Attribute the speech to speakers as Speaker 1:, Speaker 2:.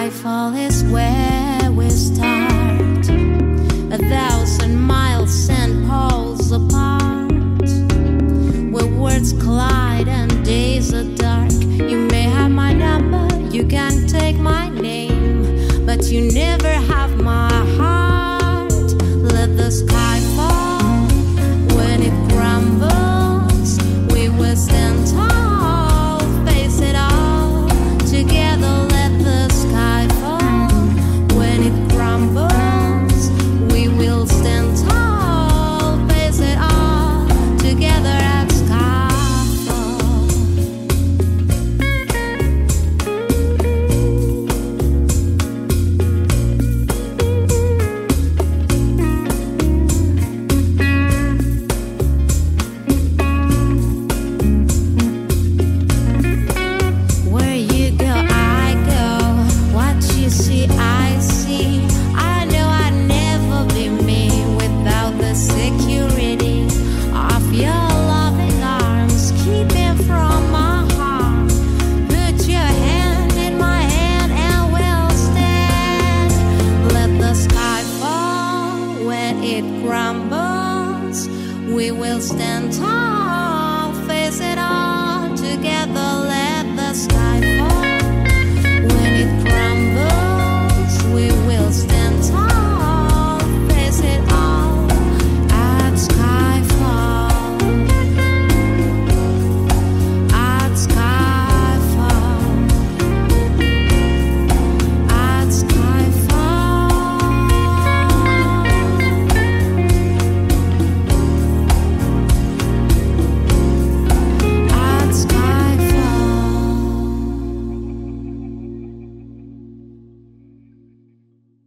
Speaker 1: Skyfall is where we start, 1,000 miles and poles apart, where words collide and days are dark. You may have my number, you can take my name, but you never have my heart. Let the sky fall. When it crumbles, we will stand tall, face it all together. Let the sky fall. When it crumbles, we will stand tall, face it all together at Skyfall. Where you go, I go. What you see, I see. I know I'd never be me without the security of your loving arms, keeping from my harm. Put your hand in my hand and we'll stand. Let the sky fall. When it crumbles, we will stand tall.